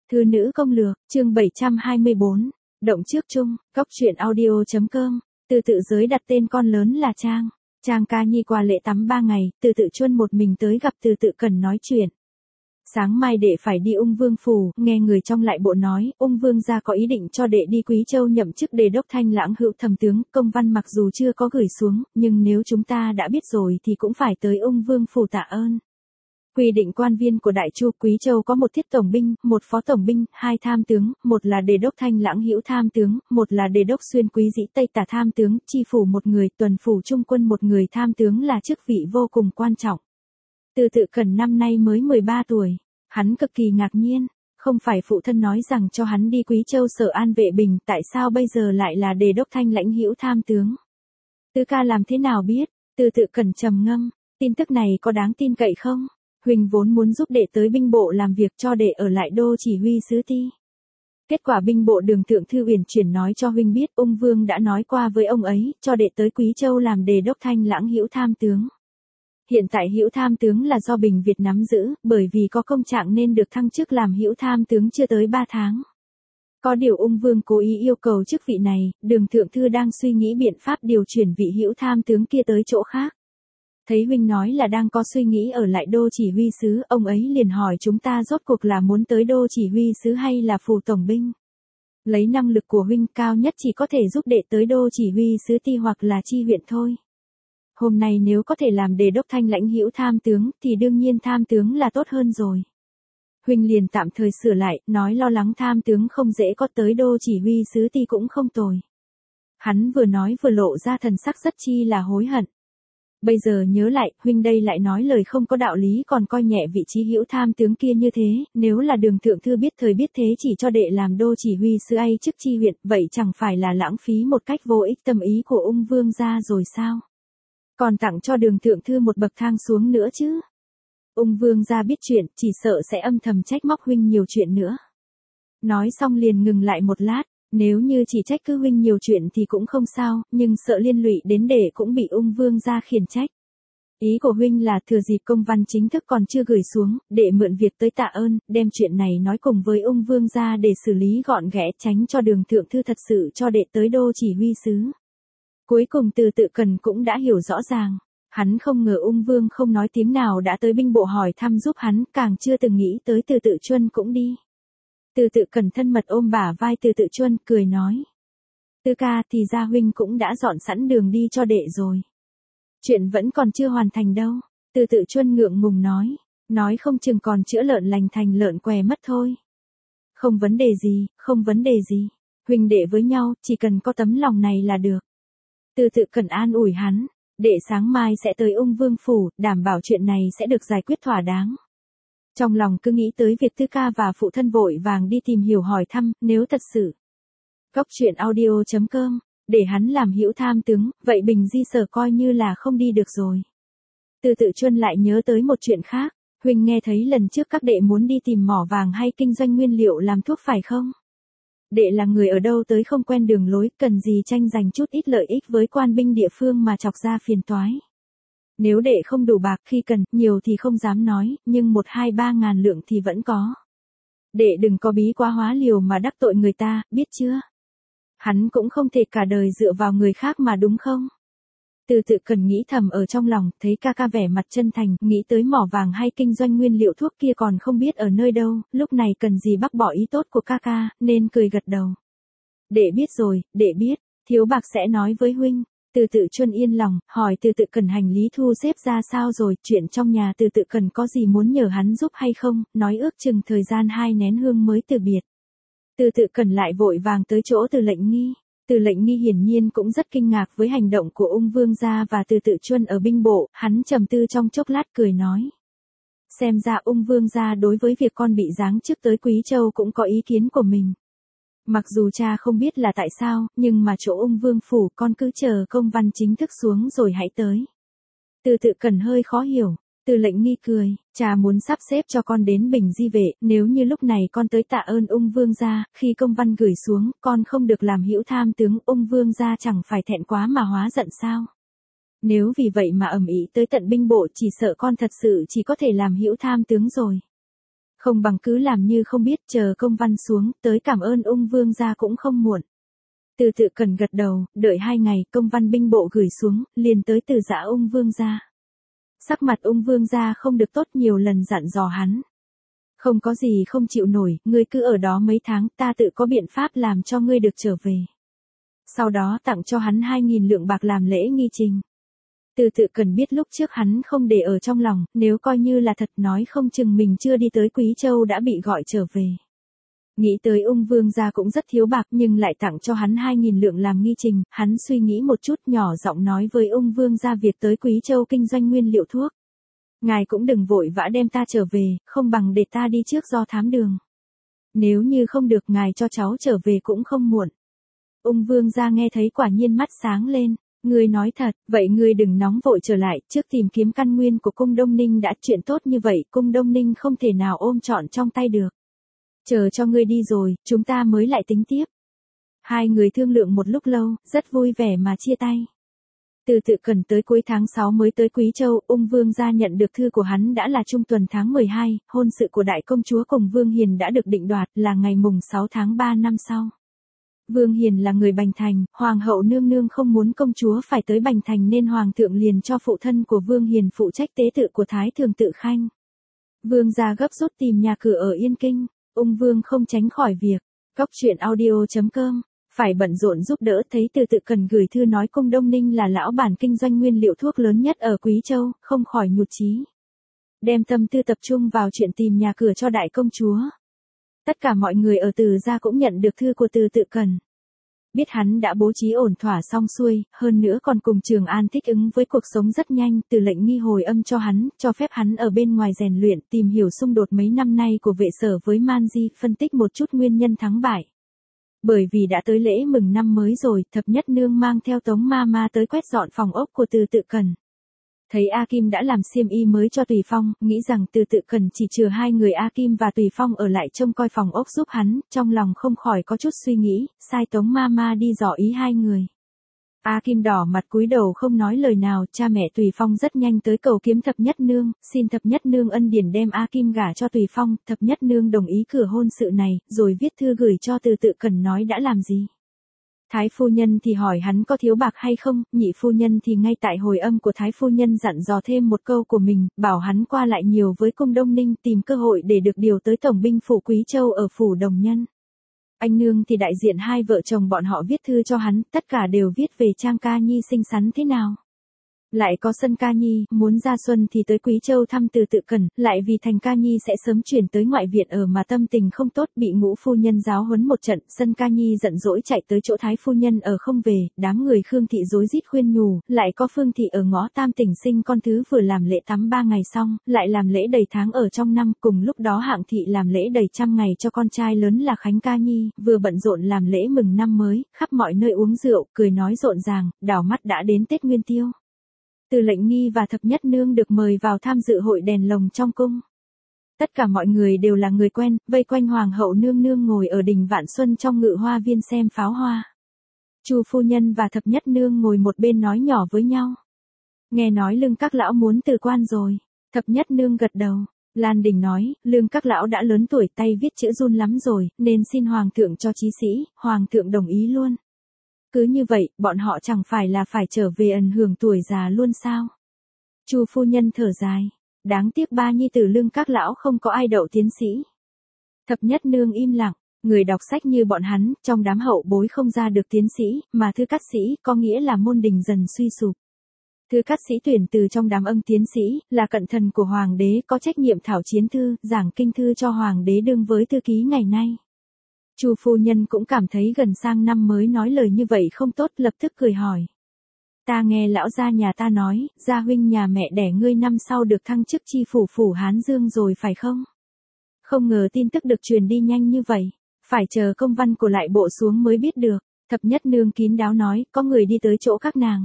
Thư nữ công lược, chương 724, động trước chung, góc truyện audio.com, từ tự giới đặt tên con lớn là Trang. Trang ca nhi qua lễ tắm 3 ngày, từ tự chuân một mình tới gặp từ tự cần nói chuyện. Sáng mai đệ phải đi Ung Vương phủ, nghe người trong lại bộ nói, Ung Vương gia có ý định cho đệ đi Quý Châu nhậm chức đề đốc Thanh Lãng hữu thẩm tướng, công văn mặc dù chưa có gửi xuống, nhưng nếu chúng ta đã biết rồi thì cũng phải tới Ung Vương phủ tạ ơn. Quy định quan viên của Đại Chu Quý Châu có một thiết tổng binh, một phó tổng binh, hai tham tướng, một là đề đốc Thanh Lãng hữu tham tướng, một là đề đốc Xuyên Quý Dĩ Tây Tả tham tướng, chi phủ một người, tuần phủ trung quân một người tham tướng là chức vị vô cùng quan trọng. Từ tự cần năm nay mới 13 tuổi, hắn cực kỳ ngạc nhiên, không phải phụ thân nói rằng cho hắn đi Quý Châu sở an vệ bình, tại sao bây giờ lại là đề đốc Thanh Lãnh hữu tham tướng? Tư ca làm thế nào biết? Từ tự cần trầm ngâm, tin tức này có đáng tin cậy không? Huynh vốn muốn giúp đệ tới binh bộ làm việc cho đệ ở lại đô chỉ huy sứ ti. Kết quả binh bộ Đường thượng thư uyển chuyển nói cho huynh biết Ung Vương đã nói qua với ông ấy, cho đệ tới Quý Châu làm đề đốc Thanh Lãng hữu tham tướng. Hiện tại hữu tham tướng là do Bình Việt nắm giữ, bởi vì có công trạng nên được thăng chức làm hữu tham tướng chưa tới 3 tháng. Có điều Ung Vương cố ý yêu cầu chức vị này, Đường thượng thư đang suy nghĩ biện pháp điều chuyển vị hữu tham tướng kia tới chỗ khác. Thấy huynh nói là đang có suy nghĩ ở lại đô chỉ huy sứ, ông ấy liền hỏi chúng ta rốt cuộc là muốn tới đô chỉ huy sứ hay là phủ tổng binh. Lấy năng lực của huynh cao nhất chỉ có thể giúp đệ tới đô chỉ huy sứ ti hoặc là chi huyện thôi. Hôm nay nếu có thể làm đề đốc Thanh Lãnh hữu tham tướng thì đương nhiên tham tướng là tốt hơn rồi. Huynh liền tạm thời sửa lại, nói lo lắng tham tướng không dễ có tới đô chỉ huy sứ ti cũng không tồi. Hắn vừa nói vừa lộ ra thần sắc rất chi là hối hận. Bây giờ nhớ lại, huynh đây lại nói lời không có đạo lý còn coi nhẹ vị trí hữu tham tướng kia như thế, nếu là Đường thượng thư biết thời biết thế chỉ cho đệ làm đô chỉ huy sứ ấy chức chi huyện, vậy chẳng phải là lãng phí một cách vô ích tâm ý của Ung Vương gia rồi sao? Còn tặng cho Đường thượng thư một bậc thang xuống nữa chứ. Ung Vương gia biết chuyện, chỉ sợ sẽ âm thầm trách móc huynh nhiều chuyện nữa. Nói xong liền ngừng lại một lát. Nếu như chỉ trách cứ huynh nhiều chuyện thì cũng không sao, nhưng sợ liên lụy đến đệ cũng bị Ung Vương gia khiển trách. Ý của huynh là thừa dịp công văn chính thức còn chưa gửi xuống, đệ mượn việc tới tạ ơn, đem chuyện này nói cùng với Ung Vương gia để xử lý gọn ghẽ, tránh cho Đường thượng thư thật sự cho đệ tới đô chỉ huy sứ. Cuối cùng từ tự cần cũng đã hiểu rõ ràng. Hắn không ngờ Ung Vương không nói tiếng nào đã tới binh bộ hỏi thăm giúp hắn, càng chưa từng nghĩ tới từ tự chuân cũng đi. Từ tự cần thân mật ôm bả vai từ tự chuân, cười nói. Tư ca thì gia huynh cũng đã dọn sẵn đường đi cho đệ rồi. Chuyện vẫn còn chưa hoàn thành đâu. Từ tự chuân ngượng ngùng nói không chừng còn chữa lợn lành thành lợn què mất thôi. Không vấn đề gì, không vấn đề gì. Huynh đệ với nhau, chỉ cần có tấm lòng này là được. Từ tự cần an ủi hắn, đệ sáng mai sẽ tới Ung Vương phủ, đảm bảo chuyện này sẽ được giải quyết thỏa đáng. Trong lòng cứ nghĩ tới việc Tư ca và phụ thân vội vàng đi tìm hiểu hỏi thăm, nếu thật sự. Góc truyện audio.com, để hắn làm hữu tham tướng, vậy Bình Di Sở coi như là không đi được rồi. Từ tự chuân lại nhớ tới một chuyện khác, huynh nghe thấy lần trước các đệ muốn đi tìm mỏ vàng hay kinh doanh nguyên liệu làm thuốc phải không? Đệ là người ở đâu tới không quen đường lối, cần gì tranh giành chút ít lợi ích với quan binh địa phương mà chọc ra phiền toái. Nếu đệ không đủ bạc khi cần, nhiều thì không dám nói, nhưng 1-2-3 ngàn lượng thì vẫn có. Đệ đừng có bí quá hóa liều mà đắc tội người ta, biết chưa? Hắn cũng không thể cả đời dựa vào người khác mà đúng không? Từ tự cần nghĩ thầm ở trong lòng, thấy ca ca vẻ mặt chân thành, nghĩ tới mỏ vàng hay kinh doanh nguyên liệu thuốc kia còn không biết ở nơi đâu, lúc này cần gì bác bỏ ý tốt của ca ca, nên cười gật đầu. Đệ biết rồi, đệ biết, thiếu bạc sẽ nói với huynh. Từ tự chuân yên lòng, hỏi từ tự cần hành lý thu xếp ra sao rồi, chuyện trong nhà từ tự cần có gì muốn nhờ hắn giúp hay không, nói ước chừng thời gian 2 nén hương mới từ biệt. Từ tự cần lại vội vàng tới chỗ Từ Lệnh Nghi. Từ Lệnh Nghi hiển nhiên cũng rất kinh ngạc với hành động của Ung Vương gia và từ tự chuân ở binh bộ, hắn trầm tư trong chốc lát cười nói. Xem ra Ung Vương gia đối với việc con bị giáng chức tới Quý Châu cũng có ý kiến của mình. Mặc dù cha không biết là tại sao, nhưng mà chỗ Ung Vương phủ con cứ chờ công văn chính thức xuống rồi hãy tới. Từ tự cần hơi khó hiểu, Từ Lệnh Nghi cười, cha muốn sắp xếp cho con đến Bình Di vệ, nếu như lúc này con tới tạ ơn Ung Vương gia, khi công văn gửi xuống, con không được làm hữu tham tướng, Ung Vương gia chẳng phải thẹn quá mà hóa giận sao? Nếu vì vậy mà ầm ĩ tới tận binh bộ chỉ sợ con thật sự chỉ có thể làm hữu tham tướng rồi. Không bằng cứ làm như không biết, chờ công văn xuống, tới cảm ơn ung vương gia cũng không muộn. Từ Tự Cần gật đầu, đợi 2 ngày, công văn binh bộ gửi xuống, liền tới Từ Giã ung vương gia. Sắc mặt ung vương gia không được tốt, nhiều lần dặn dò hắn. Không có gì không chịu nổi, ngươi cứ ở đó mấy tháng, ta tự có biện pháp làm cho ngươi được trở về. Sau đó tặng cho hắn 2.000 lượng bạc làm lễ nghi trình. Từ Tự Cần biết lúc trước hắn không để ở trong lòng, nếu coi như là thật nói không chừng mình chưa đi tới Quý Châu đã bị gọi trở về. Nghĩ tới ung vương gia cũng rất thiếu bạc nhưng lại tặng cho hắn 2.000 lượng làm nghi trình, hắn suy nghĩ một chút nhỏ giọng nói với ung vương gia việc tới Quý Châu kinh doanh nguyên liệu thuốc. Ngài cũng đừng vội vã đem ta trở về, không bằng để ta đi trước do thám đường. Nếu như không được ngài cho cháu trở về cũng không muộn. Ung vương gia nghe thấy quả nhiên mắt sáng lên. Ngươi nói thật, vậy ngươi đừng nóng vội trở lại, trước tìm kiếm căn nguyên của cung Đông Ninh đã, chuyện tốt như vậy, cung Đông Ninh không thể nào ôm trọn trong tay được. Chờ cho ngươi đi rồi, chúng ta mới lại tính tiếp. Hai người thương lượng một lúc lâu, rất vui vẻ mà chia tay. Từ Tự Cần tới cuối tháng 6 mới tới Quý Châu, ung vương gia nhận được thư của hắn đã là trung tuần tháng 12, hôn sự của đại công chúa cùng Vương Hiền đã được định đoạt là ngày mùng 6 tháng 3 năm sau. Vương Hiền là người Bành Thành, hoàng hậu nương nương không muốn công chúa phải tới Bành Thành nên hoàng thượng liền cho phụ thân của Vương Hiền phụ trách tế tự của Thái Thường Tự Khanh. Vương gia gấp rút tìm nhà cửa ở Yên Kinh, ung vương không tránh khỏi việc. Cóc truyện audio.com phải bận rộn giúp đỡ, thấy Từ Tự Cần gửi thư nói cung Đông Ninh là lão bản kinh doanh nguyên liệu thuốc lớn nhất ở Quý Châu, không khỏi nhụt chí. Đem tâm tư tập trung vào chuyện tìm nhà cửa cho đại công chúa. Tất cả mọi người ở Từ gia cũng nhận được thư của Từ Tự Cần. Biết hắn đã bố trí ổn thỏa xong xuôi, hơn nữa còn cùng Trường An thích ứng với cuộc sống rất nhanh, Từ lệnh nghi hồi âm cho hắn, cho phép hắn ở bên ngoài rèn luyện, tìm hiểu xung đột mấy năm nay của vệ sở với Man Di, phân tích một chút nguyên nhân thắng bại. Bởi vì đã tới lễ mừng năm mới rồi, Thập Nhất Nương mang theo Tống Ma tới quét dọn phòng ốc của Từ Tự Cần. Thấy A Kim đã làm xiêm y mới cho Tùy Phong, nghĩ rằng Từ Tự Cần chỉ chừa 2 người A Kim và Tùy Phong ở lại trông coi phòng ốc giúp hắn, trong lòng không khỏi có chút suy nghĩ, sai Tống Ma đi dò ý 2 người. A Kim đỏ mặt cúi đầu không nói lời nào, cha mẹ Tùy Phong rất nhanh tới cầu kiếm Thập Nhất Nương, xin Thập Nhất Nương ân điển đem A Kim gả cho Tùy Phong, Thập Nhất Nương đồng ý cửa hôn sự này, rồi viết thư gửi cho Từ Tự Cần nói đã làm gì. Thái phu nhân thì hỏi hắn có thiếu bạc hay không, nhị phu nhân thì ngay tại hồi âm của Thái phu nhân dặn dò thêm một câu của mình, bảo hắn qua lại nhiều với cung Đông Ninh tìm cơ hội để được điều tới tổng binh phủ Quý Châu ở phủ Đồng Nhân. Anh nương thì đại diện 2 vợ chồng bọn họ viết thư cho hắn, tất cả đều viết về Trang Ca Nhi xinh xắn thế nào. Lại có Sân Ca Nhi, muốn ra xuân thì tới Quý Châu thăm Từ Tự Cần, lại vì Thành Ca Nhi sẽ sớm chuyển tới ngoại viện ở mà tâm tình không tốt, bị ngũ phu nhân giáo huấn một trận, Sân Ca Nhi giận dỗi chạy tới chỗ Thái phu nhân ở không về, đám người Khương thị rối rít khuyên nhủ, lại có Phương thị ở ngõ Tam Tỉnh sinh con thứ vừa làm lễ tắm 3 ngày xong, lại làm lễ đầy tháng ở trong năm, cùng lúc đó Hạng thị làm lễ đầy trăm ngày cho con trai lớn là Khánh Ca Nhi, vừa bận rộn làm lễ mừng năm mới, khắp mọi nơi uống rượu, cười nói rộn ràng, đảo mắt đã đến Tết Nguyên Tiêu. Từ lệnh nghi và Thập Nhất Nương được mời vào tham dự hội đèn lồng trong cung. Tất cả mọi người đều là người quen, vây quanh Hoàng hậu nương nương ngồi ở đình Vạn Xuân trong Ngự Hoa Viên xem pháo hoa. Chu phu nhân và Thập Nhất Nương ngồi một bên nói nhỏ với nhau. Nghe nói Lương các lão muốn từ quan rồi. Thập Nhất Nương gật đầu. Lan Đình nói, Lương các lão đã lớn tuổi, tay viết chữ run lắm rồi, nên xin Hoàng thượng cho chí sĩ, Hoàng thượng đồng ý luôn. Cứ như vậy, bọn họ chẳng phải là phải trở về ẩn hưởng tuổi già luôn sao? Chu phu nhân thở dài. Đáng tiếc 3 nhi tử Lương các lão không có ai đậu tiến sĩ. Thập Nhất Nương im lặng. Người đọc sách như bọn hắn, trong đám hậu bối không ra được tiến sĩ, mà thư cát sĩ, có nghĩa là môn đình dần suy sụp. Thư cát sĩ tuyển từ trong đám ân tiến sĩ, là cận thần của Hoàng đế, có trách nhiệm thảo chiến thư, giảng kinh thư cho Hoàng đế đương với thư ký ngày nay. Chu phu nhân cũng cảm thấy gần sang năm mới nói lời như vậy không tốt, lập tức cười hỏi. Ta nghe lão gia nhà ta nói, gia huynh nhà mẹ đẻ ngươi năm sau được thăng chức chi phủ Hán Dương rồi phải không? Không ngờ tin tức được truyền đi nhanh như vậy, phải chờ công văn của lại bộ xuống mới biết được. Thập Nhất Nương kín đáo nói, có người đi tới chỗ các nàng.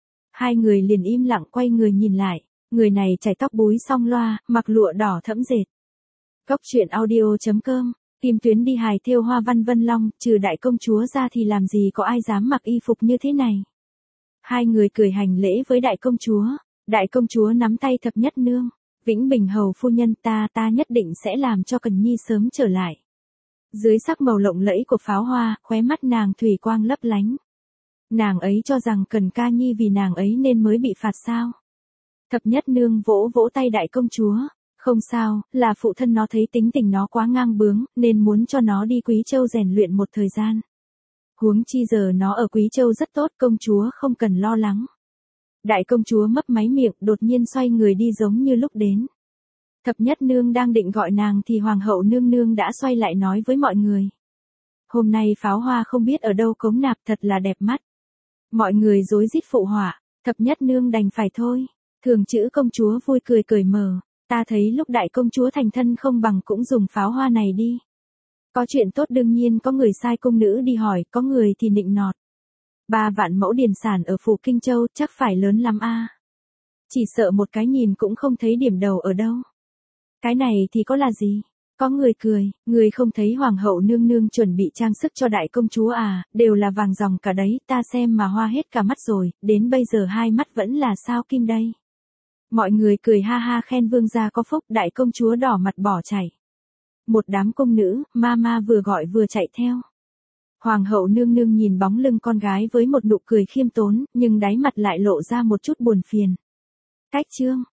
2 người liền im lặng quay người nhìn lại, người này chải tóc búi song loa, mặc lụa đỏ thẫm dệt. Cóc truyện audio.com Kim Tuyến đi hài thêu hoa văn Vân Long, trừ đại công chúa ra thì làm gì có ai dám mặc y phục như thế này. 2 người cười hành lễ với đại công chúa. Đại công chúa nắm tay Thập Nhất Nương. Vĩnh Bình hầu phu nhân, ta nhất định sẽ làm cho Cần Nhi sớm trở lại. Dưới sắc màu lộng lẫy của pháo hoa, khóe mắt nàng thủy quang lấp lánh. Nàng ấy cho rằng Cần Ca Nhi vì nàng ấy nên mới bị phạt sao? Thập nhất nương vỗ vỗ tay đại công chúa. Không sao, là phụ thân nó thấy tính tình nó quá ngang bướng, nên muốn cho nó đi Quý Châu rèn luyện một thời gian. Huống chi giờ nó ở Quý Châu rất tốt, công chúa không cần lo lắng. Đại công chúa mấp máy miệng, đột nhiên xoay người đi giống như lúc đến. Thập nhất nương đang định gọi nàng thì hoàng hậu nương nương đã xoay lại nói với mọi người. Hôm nay pháo hoa không biết ở đâu cống nạp, thật là đẹp mắt. Mọi người rối rít phụ họa, thập nhất nương đành phải thôi. Thường chữ công chúa vui cười cởi mở, ta thấy lúc đại công chúa thành thân không bằng cũng dùng pháo hoa này đi. Có chuyện tốt đương nhiên có người sai cung nữ đi hỏi, có người thì nịnh nọt. 3 vạn mẫu điền sản ở phủ Kinh Châu chắc phải lớn lắm a. Chỉ sợ một cái nhìn cũng không thấy điểm đầu ở đâu. Cái này thì có là gì? Có người cười, người không thấy hoàng hậu nương nương chuẩn bị trang sức cho đại công chúa à, đều là vàng ròng cả đấy, ta xem mà hoa hết cả mắt rồi, đến bây giờ 2 mắt vẫn là sao kim đây. Mọi người cười ha ha khen vương gia có phúc, đại công chúa đỏ mặt bỏ chạy. Một đám cung nữ, ma vừa gọi vừa chạy theo. Hoàng hậu nương nương nhìn bóng lưng con gái với một nụ cười khiêm tốn, nhưng đáy mặt lại lộ ra một chút buồn phiền. Cách chương